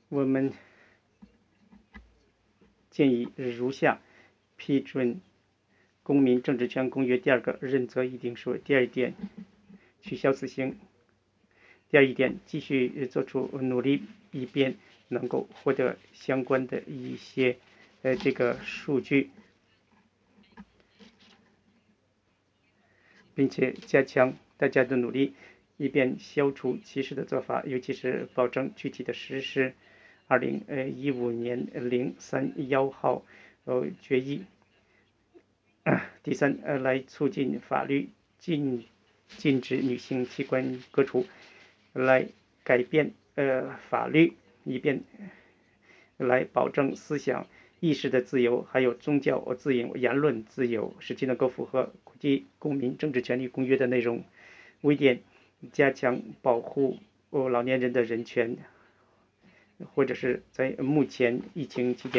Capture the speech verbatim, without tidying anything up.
我们建议如下：批准《公民政治权公约》第二个认责议定书。第二点，取消死刑。第二一点，继续做出努力，以便能够获得相关的一些呃这个数据，并且加强大家的努力，以便消除歧视的做法，尤其是保证具体的实施。二零一五年零三幺号呃决议。第三，呃，来促进法律禁禁止女性器官割除，来改变呃法律，以便来保证思想意识的自由，还有宗教自由、言论自由，使其能够符合国际公民政治权利公约的内容。五点，加强保护老年人的人权，或者是在目前疫情期间。